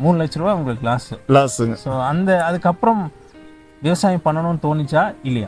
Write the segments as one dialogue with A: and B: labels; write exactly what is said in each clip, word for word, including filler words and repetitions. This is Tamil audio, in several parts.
A: மூணு லட்ச ரூபா உங்களுக்கு லாஸ்
B: லாஸுங்க.
A: ஸோ அந்த அதுக்கப்புறம் விவசாயம் பண்ணணும்னு தோணிச்சா இல்லையா?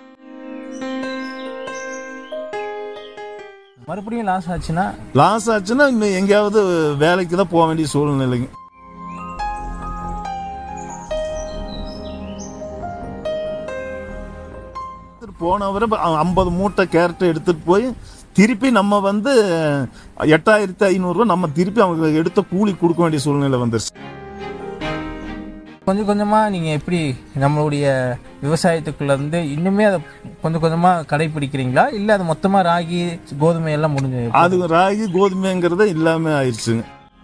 A: மறுபடியும் லாஸ் ஆச்சுன்னா
B: லாஸ் ஆச்சுன்னா இன்னும் எங்கேயாவது வேலைக்கு தான் போக வேண்டிய சூழ்நிலைங்க. போனவரை ஐம்பது மூட்டை கேரட் எடுத்துட்டு போய் திருப்பி நம்ம வந்து எட்டாயிரத்தி ஐநூறுரூவா நம்ம திருப்பி அவங்க எடுத்த கூலி கொடுக்க வேண்டிய சூழ்நிலை வந்துருச்சு.
A: கொஞ்சம் கொஞ்சமாக நீங்கள் எப்படி நம்மளுடைய விவசாயத்துக்குள்ளேருந்து இன்னுமே அதை கொஞ்சம் கொஞ்சமாக கடைப்பிடிக்கிறீங்களா, இல்லை அது மொத்தமாக ராகி கோதுமை எல்லாம் முடிஞ்சு?
B: அது ராகி கோதுமைங்கிறத இல்லாமல் ஆயிடுச்சுங்க.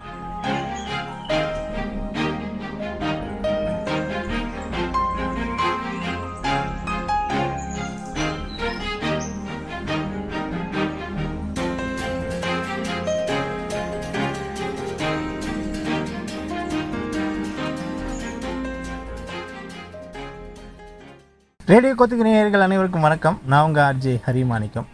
A: ரேடியோ கொத்துக்கு நேயர்கள் அனைவருக்கும் வணக்கம். நான் உங்கள் ஆர்ஜே ஹரிமாணிக்கம்.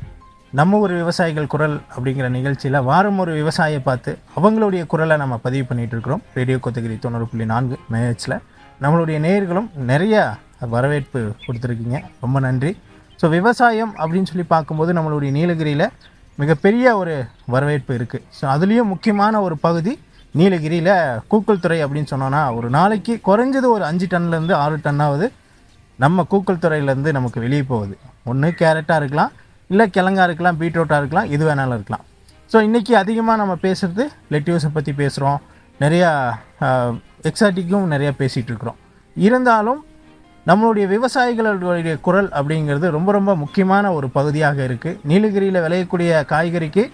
A: நம்ம ஒரு விவசாயிகள் குரல் அப்படிங்கிற நிகழ்ச்சியில் வாரம் ஒரு விவசாயியை பார்த்து அவங்களுடைய குரலை நம்ம பதிவு பண்ணிகிட்டு இருக்கிறோம். ரேடியோ கொத்துகிரி தொண்ணூறு புள்ளி நான்கு மேட்ச்சில் நம்மளுடைய நேயர்களும் நிறையா வரவேற்பு கொடுத்துருக்கீங்க, ரொம்ப நன்றி. ஸோ விவசாயம் அப்படின்னு சொல்லி பார்க்கும்போது நம்மளுடைய நீலகிரியில் மிகப்பெரிய ஒரு வரவேற்பு இருக்குது. ஸோ அதுலேயும் முக்கியமான ஒரு பகுதி நீலகிரியில் கூக்கல் துறை அப்படின்னு சொன்னோன்னா ஒரு நாளைக்கு குறைஞ்சது ஒரு அஞ்சு டன்லேருந்து ஆறு டன்னாவது நம்ம கூக்கல் துறையிலேருந்து நமக்கு வெளியே போகுது. ஒன்று கேரட்டாக இருக்கலாம், இல்லை கிழங்கா இருக்கலாம், பீட்ரூட்டாக இருக்கலாம், எது வேணாலும் இருக்கலாம். ஸோ இன்றைக்கி அதிகமாக நம்ம பேசுகிறது லெட்யூஸை பற்றி பேசுகிறோம், நிறையா எக்ஸாட்டிக்கும் நிறையா பேசிகிட்டு இருக்கிறோம். இருந்தாலும் நம்மளுடைய விவசாயிகளுடைய குரல் அப்படிங்கிறது ரொம்ப ரொம்ப முக்கியமான ஒரு பகுதியாக இருக்குது. நீலகிரியில் விளையக்கூடிய காய்கறிக்கு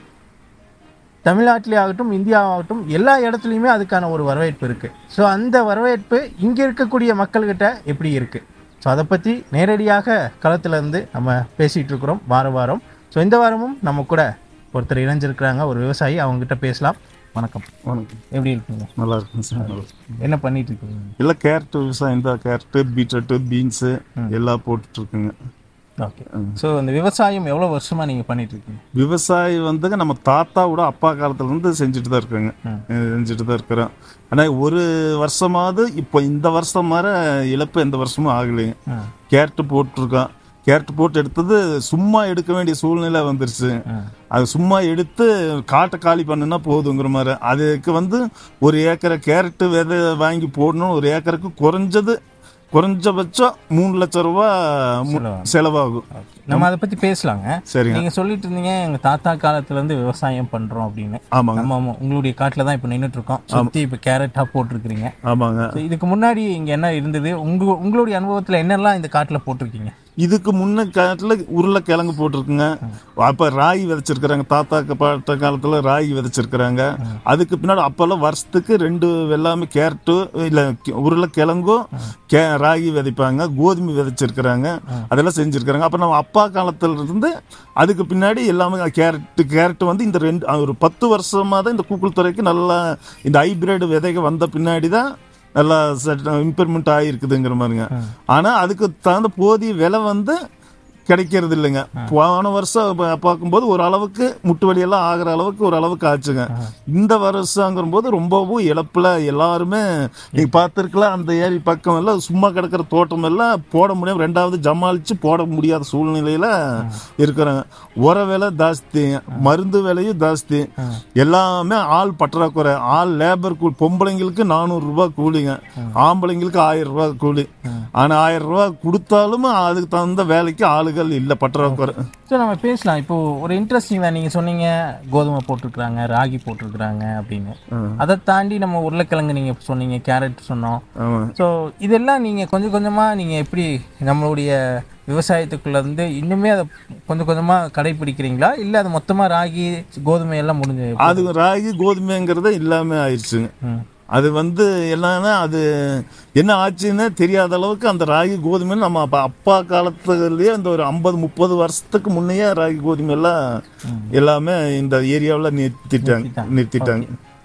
A: தமிழ்நாட்டிலே ஆகட்டும் இந்தியாவாகட்டும் எல்லா இடத்துலையுமே அதுக்கான ஒரு வரவேற்பு இருக்குது. ஸோ அந்த வரவேற்பு இங்கே இருக்கக்கூடிய மக்கள்கிட்ட எப்படி இருக்குது, ஸோ அதை பற்றி நேரடியாக களத்துலேருந்து நம்ம பேசிகிட்டு இருக்கிறோம் வார வாரம். ஸோ இந்த வாரமும் நம்ம கூட ஒருத்தர் இணைஞ்சிருக்கிறாங்க, ஒரு விவசாயி, அவங்ககிட்ட பேசலாம். வணக்கம்.
B: வணக்கம்.
A: எப்படி இருக்குங்க?
B: நல்லா இருக்குங்க சார்.
A: என்ன பண்ணிட்டு இருக்கீங்க?
B: இல்லை கேரட்டு விவசாயம் தான், கேரட்டு பீட்ரூட்டு பீன்ஸு எல்லாம் போட்டுட்ருக்குங்க.
A: ஓகே. ஸோ அந்த விவசாயம் எவ்வளோ வருஷமாக நீங்கள் பண்ணிட்டு இருக்கீங்க?
B: விவசாயம் வந்துங்க நம்ம தாத்தாவோட அப்பா காலத்துலேருந்து செஞ்சுட்டு தான் இருக்கிறோங்க, செஞ்சுட்டு தான் இருக்கிறோம். ஆனால் ஒரு வருஷமாவது இப்போ இந்த வருஷம் மாதிரி இழப்பு எந்த வருஷமும் ஆகலைங்க. கேரட்டு போட்டிருக்கோம், கேரட்டு போட்டு எடுத்தது சும்மா எடுக்க வேண்டிய சூழ்நிலை வந்துருச்சு. அது சும்மா எடுத்து காட்டை காலி பண்ணுன்னா போதுங்கிற மாதிரி. அதுக்கு வந்து ஒரு ஏக்கரை கேரட்டு விதை வாங்கி போடணும், ஒரு ஏக்கருக்கு குறைஞ்சது குறைஞ்சபட்சம் மூணு லட்சம் ரூபா செலவாகும்.
A: நம்ம அதை பற்றி பேசலாங்க.
B: சரிங்க.
A: நீங்கள் சொல்லிட்டு இருந்தீங்க எங்கள் தாத்தா காலத்துலேருந்து விவசாயம் பண்ணுறோம் அப்படின்னு.
B: ஆமாங்க.
A: நம்ம உங்களுடைய காட்டில் தான் இப்போ நின்றுட்டு இருக்கோம், சுற்றி இப்போ கேரட்டாக போட்டிருக்கிறீங்க.
B: ஆமாங்க.
A: இதுக்கு முன்னாடி இங்கே என்ன இருந்தது, உங்க உங்களுடைய அனுபவத்தில் என்னெல்லாம் இந்த காட்டில் போட்டிருக்கீங்க?
B: இதுக்கு முன்ன காலத்தில் உருளைக்கிழங்கு போட்டிருக்குங்க. அப்போ ராகி விதைச்சிருக்கிறாங்க, தாத்தா பாட்ட காலத்தில் ராகி விதைச்சிருக்கிறாங்க. அதுக்கு பின்னாடி அப்போல்லாம் வருஷத்துக்கு ரெண்டு எல்லாமே கேரட்டு இல்லை உருளைக்கிழங்கும் கே ராகி விதைப்பாங்க, கோதுமை விதைச்சிருக்கிறாங்க, அதெல்லாம் செஞ்சுருக்கிறாங்க. அப்போ நம்ம அப்பா காலத்துல இருந்து அதுக்கு பின்னாடி எல்லாமே கேரட்டு கேரட்டு வந்து இந்த ரெண்டு ஒரு பத்து வருஷமாக தான் இந்த கூக்குள் துறைக்கு நல்லா இந்த ஹைபிரிட் விதைகள் வந்த பின்னாடி தான் நல்லா இம்ப்ரூவ்மெண்ட் ஆகிருக்குதுங்கிற மாதிரிங்க. ஆனால் அதுக்கு தகுந்த போதிய விலை வந்து கிடைக்கிறது இல்லைங்க. போன வருஷம் பார்க்கும்போது ஒரு அளவுக்கு முட்டு வலியெல்லாம் ஆகிற அளவுக்கு ஒரு அளவுக்கு ஆச்சுங்க. இந்த வருஷங்கிற போது ரொம்பவும் இழப்பில் எல்லாருமே நீங்கள் பார்த்துருக்கலாம். அந்த ஏரி பக்கம் எல்லாம் சும்மா கிடக்கிற தோட்டம் எல்லாம் போட முடியாமல் ரெண்டாவது ஜமாளித்து போட முடியாத சூழ்நிலையில் இருக்கிறாங்க. உர விலை ஜாஸ்தி, மருந்து விலையும் ஜாஸ்தி, எல்லாமே ஆள் பற்றாக்குறை. ஆள் லேபர் கூலி பொம்பளைங்களுக்கு நானூறுரூவா கூலிங்க, ஆம்பளைங்களுக்கு ஆயிரம் ரூபா கூலி. ஆனால் ஆயிரம் ரூபா கொடுத்தாலும் அதுக்கு தகுந்த வேலைக்கு ஆளுகள் இல்லை, பற்றாக்குறை.
A: ஸோ நம்ம பேசலாம். இப்போ ஒரு இன்ட்ரெஸ்டிங் தான், நீங்கள் சொன்னீங்க கோதுமை போட்டிருக்கிறாங்க, ராகி போட்டிருக்கிறாங்க அப்படின்னு. அதை தாண்டி நம்ம உருளைக்கிழங்கு நீங்கள் சொன்னீங்க, கேரட் சொன்னோம். ஸோ இதெல்லாம் நீங்கள் கொஞ்சம் கொஞ்சமாக நீங்கள் எப்படி நம்மளுடைய விவசாயத்துக்குள்ளேருந்து இன்னுமே அதை கொஞ்சம் கொஞ்சமாக கடைப்பிடிக்கிறீங்களா, இல்லை அது மொத்தமாக ராகி கோதுமை எல்லாம் முடிஞ்சு?
B: அது ராகி கோதுமைங்கிறத இல்லாமல் ஆயிடுச்சுங்க. அது வந்து என்னன்னா அது என்ன ஆச்சுன்னு தெரியாத அளவுக்கு அந்த ராகி கோதுமை நம்ம அப்போ அப்பா காலத்துலேயே இந்த ஒரு ஐம்பது முப்பது வருஷத்துக்கு முன்னையே ராகி கோதுமை எல்லாம் எல்லாமே இந்த ஏரியாவில் நிறுத்திட்டாங்க நிறுத்திட்டாங்க
A: ஸோ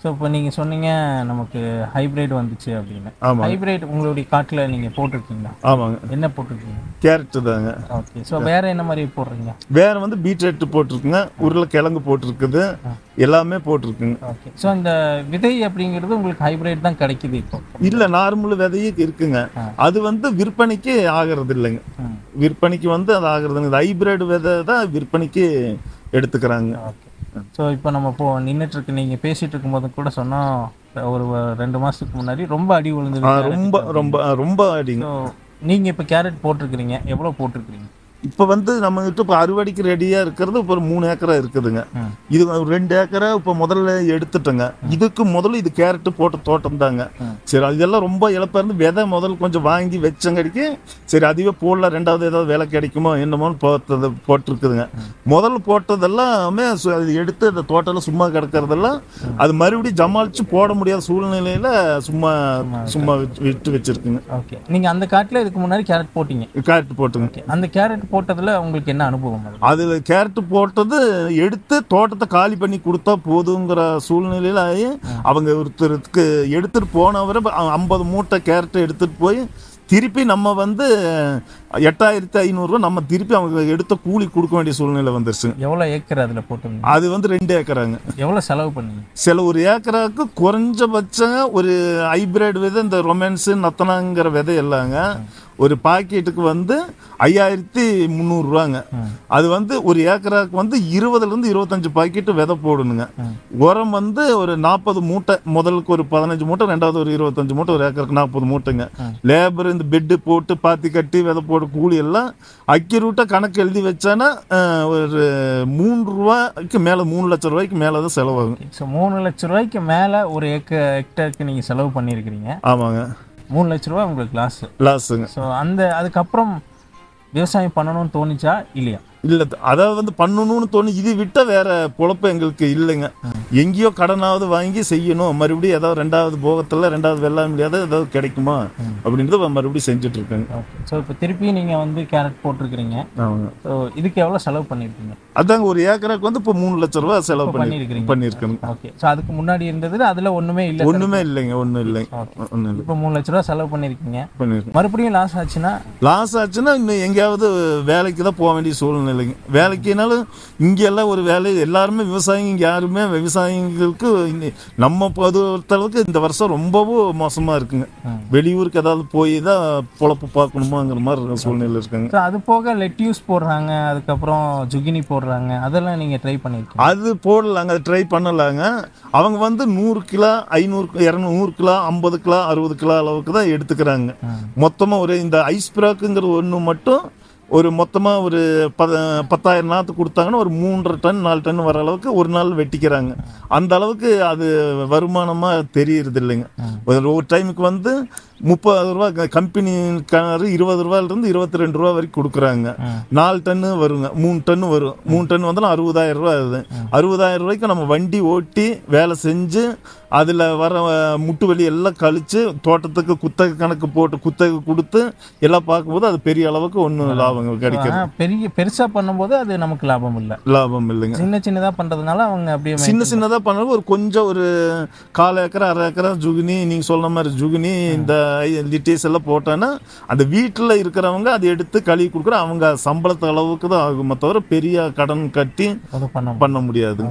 A: ஸோ இப்போ நீங்கள் சொன்னீங்க நமக்கு ஹைப்ரிட் வந்துச்சு அப்படின்னு.
B: ஆமாம்
A: ஹைப்ரிட் உங்களுடைய காட்டில் நீங்கள் போட்டிருக்கீங்களா?
B: ஆமாங்க.
A: என்ன போட்டிருக்கீங்க?
B: கேரட்டு தாங்க.
A: ஓகே. ஸோ வேறு என்ன மாதிரி போடுறீங்க?
B: வேறு வந்து பீட்ரூட் போட்டிருக்குங்க, உருளைக்கிழங்கு போட்டிருக்குது, எல்லாமே போட்டிருக்குங்க.
A: ஓகே. ஸோ அந்த விதை அப்படிங்கிறது உங்களுக்கு ஹைப்ரிட் தான் கிடைக்குது இப்போ?
B: இல்லை, நார்மல் விதையே இருக்குங்க. அது வந்து விற்பனைக்கு ஆகிறது இல்லைங்க. விற்பனைக்கு வந்து அது ஆகுறதுங்க. இது ஹைப்ரிட் விதை தான் விற்பனைக்கு எடுத்துக்கிறாங்க.
A: ஓகே. ஸோ இப்போ நம்ம இப்போ நின்றுட்டு இருக்கு, நீங்கள் பேசிகிட்டு இருக்கும்போது கூட சொன்னோம் ஒரு ரெண்டு மாதத்துக்கு முன்னாடி ரொம்ப அடி விழுந்தது.
B: ரொம்ப ரொம்ப ரொம்ப அடிங்க.
A: ஸோ நீங்கள் இப்போ கேரட் போட்டிருக்கிறீங்க, எவ்வளோ போட்டிருக்கிறீங்க?
B: இப்போ வந்து நம்ம கிட்ட இப்போ அறுவடைக்கு ரெடியாக இருக்கிறது இப்போ ஒரு மூணு ஏக்கரா இருக்குதுங்க. இது ஒரு ரெண்டு ஏக்கரா இப்போ முதல்ல எடுத்துட்டோங்க. இதுக்கு முதல்ல இது கேரட்டு போட்ட தோட்டம் தாங்க. சரி, இதெல்லாம் ரொம்ப இழப்பாக இருந்து விதை முதல்ல கொஞ்சம் வாங்கி வச்சங்கடிக்கு சரி அதுவே போடல, ரெண்டாவது ஏதாவது வேலை கிடைக்குமோ என்னமோன்னு போட்டது போட்டிருக்குதுங்க. முதல்ல போட்டதெல்லாமே அது எடுத்து அந்த தோட்டத்தில் சும்மா கிடக்கிறதெல்லாம் அது மறுபடியும் ஜமாளிச்சு போட முடியாத சூழ்நிலையில் சும்மா சும்மா விட்டு வச்சிருக்குங்க.
A: ஓகே. நீங்கள் அந்த காட்டில் இதுக்கு முன்னாடி கேரட் போட்டீங்க?
B: கேரட் போட்டுங்க.
A: அந்த கேரட் போட்டதுல உங்களுக்கு என்ன அனுபவம்?
B: அதுல கேரட் போட்டது எடுத்து தோட்டத்தை காலி பண்ணி கொடுத்தா போதுங்கிற சூழ்நிலையில அவங்க ஒருத்தருக்கு எடுத்துட்டு போனவரை ஐம்பது மூட்டை கேரட் எடுத்துட்டு போய் திருப்பி நம்ம வந்து எட்டாயிரத்தி ஐநூறுரூவா நம்ம திருப்பி அவங்க எடுத்த கூலி கொடுக்க வேண்டிய சூழ்நிலை வந்துருச்சு.
A: எவ்வளோ ஏக்கர் அதில் போட்டுங்க?
B: அது வந்து ரெண்டு ஏக்கராங்க.
A: எவ்வளோ செலவு பண்ணீங்க? சில
B: ஒரு ஏக்கராக்கு குறைஞ்சபட்சம் ஒரு ஹைபிரிட் விதை, இந்த ரொமான்ஸு நத்தனாங்கிற விதை எல்லாங்க ஒரு பாக்கெட்டுக்கு வந்து ஐயாயிரத்தி முந்நூறுரூவாங்க. அது வந்து ஒரு ஏக்கராக்கு வந்து இருபதுலேருந்து இருபத்தஞ்சு பாக்கெட்டு விதை போடணுங்க. உரம் வந்து ஒரு நாற்பது மூட்டை, முதலுக்கு ஒரு பதினஞ்சு மூட்டை, ரெண்டாவது ஒரு இருபத்தஞ்சு மூட்டை, ஒரு ஏக்கருக்கு நாற்பது மூட்டைங்க. லேபர் இந்த பெட்டு போட்டு பாத்தி கட்டி விதை போட கூலி எல்லாம் அக்யூரேட்டாக கணக்கு எழுதி வச்சானா ஒரு மூன்று ரூபாய்க்கு மேலே, மூணு லட்சம் ரூபாய்க்கு மேலே தான் செலவாகும்.
A: ஸோ மூணு லட்சம் ரூபாய்க்கு மேலே ஒரு ஏக்கர் ஹெக்டருக்கு நீங்கள் செலவு பண்ணியிருக்கிறீங்க.
B: ஆமாங்க.
A: மூணு லட்ச ரூபா உங்களுக்கு லாஸ்
B: லாஸுங்க.
A: ஸோ அந்த அதுக்கப்புறம் விவசாயம் பண்ணணும்னு தோணிச்சா இல்லையா?
B: இல்லை, அதாவது வந்து பண்ணணும்னு தோணு. இது விட்ட வேற பொழப்பு எங்களுக்கு இல்லைங்க. எங்கேயோ கடனாவது வாங்கி செய்யணும், மறுபடியும் ஏதாவது ரெண்டாவது போகத்தில் ரெண்டாவது வெள்ளாமை இல்லையாவது ஏதாவது கிடைக்குமா அப்படின்றத மறுபடியும் செஞ்சுட்டு இருக்கேங்க.
A: ஸோ இப்போ திருப்பி நீங்கள் வந்து கேரட் போட்டிருக்கிறீங்க. ஸோ இதுக்கு எவ்வளோ செலவு பண்ணியிருக்கீங்க?
B: அதாங்க ஒரு ஏக்கராக்கு வந்து இப்போ மூணு லட்ச ரூபா செலவு பண்ணிருக்கீங்க பண்ணியிருக்கேன்.
A: ஓகே. ஸோ அதுக்கு முன்னாடி இருந்தது அதில் ஒன்றுமே இல்லை?
B: ஒன்றுமே இல்லைங்க, ஒன்றும் இல்லைங்க. ஒன்றும் இல்லை.
A: இப்போ மூணு லட்ச ரூபா செலவு பண்ணியிருக்கீங்க, பண்ணியிருக்கேன். மறுபடியும் லாஸ் ஆச்சுன்னா?
B: லாஸ் ஆச்சுன்னா இன்னும் எங்கேயாவது வேலைக்கு தான் போக வேண்டிய சூழ்நிலை இல்லைங்க. வேலைக்குனாலும் இங்கெல்லாம் ஒரு வேலை எல்லாருமே விவசாயிங்க, இங்கே யாருமே விவசாயிகளுக்கு நம்ம பொறுத்தளவுக்கு இந்த வருஷம் ரொம்பவும் மோசமாக இருக்குங்க. வெளியூருக்கு ஏதாவது போய் தான் பொழப்பு பார்க்கணுமாங்கிற மாதிரி சூழ்நிலை இருக்குங்க.
A: அது போக லெட்யூஸ் போடுறாங்க, அதுக்கப்புறம் ஜுகினி போடுறாங்க, அதெல்லாம் நீங்கள் ட்ரை பண்ணிருக்கீங்க?
B: அது போடலாங்க, அது ட்ரை பண்ணலாங்க. அவங்க வந்து நூறு கிலோ ஐநூறு இரநூறு நூறு கிலோ ஐம்பது கிலோ அறுபது கிலோ அளவுக்கு தான் எடுத்துக்கிறாங்க. மொத்தமாக ஒரு இந்த ஐஸ் பிராக்குங்கிற ஒன்று மட்டும் ஒரு மொத்தமாக ஒரு பத பத்தாயிரம் நாற்று கொடுத்தாங்கன்னா ஒரு மூன்றரை டன் நாலு டன் வர அளவுக்கு ஒரு நாள் வெட்டிக்கிறாங்க. அந்த அளவுக்கு அது வருமானமாக தெரியறது இல்லைங்க. ஒரு டைமுக்கு வந்து முப்பது ரூபா கம்பெனி கிணறு இருபது ரூபாயிலிருந்து இருபத்தி ரெண்டு ரூபா வரைக்கும் கொடுக்குறாங்க. நாலு டன்னு வருங்க, மூணு டன்னு வரும். மூணு டன் வந்தாலும் அறுபதாயிரம் ரூபா ஆகுது. அறுபதாயிரம் ரூபாய்க்கு நம்ம வண்டி ஓட்டி வேலை செஞ்சு அதில் வர முட்டு வலி எல்லாம் கழிச்சு தோட்டத்துக்கு குத்தகை கணக்கு போட்டு குத்தகை கொடுத்து எல்லாம் பார்க்கும்போது அது பெரிய அளவுக்கு ஒன்றும் லாபம் கிடைக்கிறது.
A: பெரிய பெருசாக பண்ணும்போது அது நமக்கு லாபம் இல்லை, லாபம் இல்லைங்க. சின்ன சின்னதாக பண்ணுறதுனால அவங்க அப்படியே
B: சின்ன சின்னதாக பண்ணுறது ஒரு கொஞ்சம் ஒரு கால் ஏக்கரா அரை ஏக்கரா ஜுகினி, நீங்கள் சொன்ன மாதிரி ஜுகினி இந்த லிட்டேஸ் எல்லாம் போட்டான்னா அந்த வீட்டில் இருக்கிறவங்க அதை எடுத்து கழுவி கொடுக்குற அவங்க சம்பளத்து அளவுக்கு தான் ஆகுமே தவிர பெரிய கடன் கட்டி பண்ண முடியாது.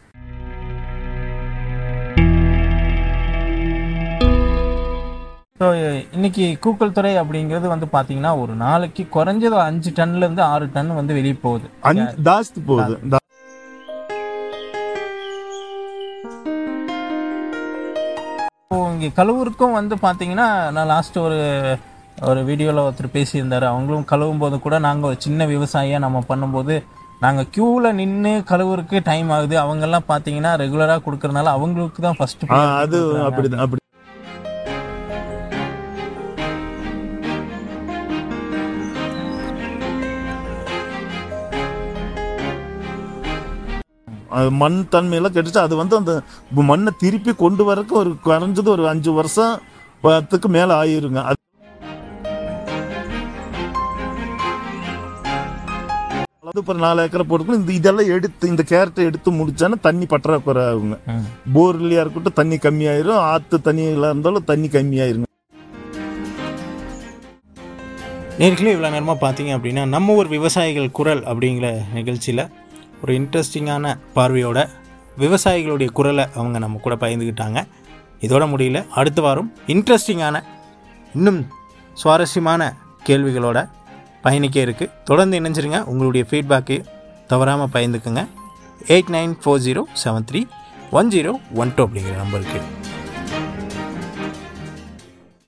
A: ஸோ இன்னைக்கு கூக்கல் துறை அப்படிங்கிறது வந்து பார்த்தீங்கன்னா ஒரு நாளைக்கு குறைஞ்சது அஞ்சு டன்லேருந்து ஆறு டன் வந்து வெளியே போகுது,
B: ஜாஸ்தி போகுது.
A: இங்கே கழுவூருக்கும் வந்து பார்த்தீங்கன்னா நான் லாஸ்ட் ஒரு ஒரு வீடியோவில் ஒருத்தர் பேசியிருந்தார். அவங்களும் கழுவும் போது கூட நாங்கள் ஒரு சின்ன விவசாயியாக நம்ம பண்ணும்போது நாங்கள் க்யூவில் நின்று கழுவுறதுக்கு டைம் ஆகுது. அவங்கெல்லாம் பார்த்தீங்கன்னா ரெகுலராக கொடுக்கறதுனால அவங்களுக்கு தான் ஃபஸ்ட்டு
B: அது அப்படி தான். அப்படி மண் தன்மையெல்லாம் கெட்டுச்சு. அது வந்து அந்த மண்ணை திருப்பி கொண்டு வரக்கு ஒரு குறைஞ்சது ஒரு அஞ்சு வருஷம் பத்துக்கு மேலே ஆயிருங்க. அப்புறம் நாலு ஏக்கரை போட்டுக்கணும். இந்த இதெல்லாம் எடுத்து இந்த கேரட்டை எடுத்து முடிச்சானா தண்ணி பற்றாக்குறை ஆகுங்க. போர்லையா இருக்கட்டும் தண்ணி கம்மியாயிரும், ஆற்று தண்ணியில் இருந்தாலும் தண்ணி கம்மியாயிருங்க.
A: நேர்களே, இவ்வளோ நேரமாக பார்த்தீங்க அப்படின்னா நம்ம ஒரு விவசாயிகள் குரல் அப்படிங்கிற நிகழ்ச்சியில் ஒரு இன்ட்ரெஸ்டிங்கான பார்வையோட விவசாயிகளுடைய குரலை அவங்க நம்ம கூட பகிர்ந்துக்கிட்டாங்க. இதோட முடியல, அடுத்த வாரம் இன்ட்ரெஸ்டிங்கான இன்னும் சுவாரஸ்யமான கேள்விகளோட பயணிக்க இருக்குது. தொடர்ந்து இணைஞ்சிருங்க. உங்களுடைய ஃபீட்பேக்கு தவறாமல் பகிர்ந்துக்குங்க. Eight nine four zero seven three one zero one two அப்படிங்கிற நம்பருக்கு.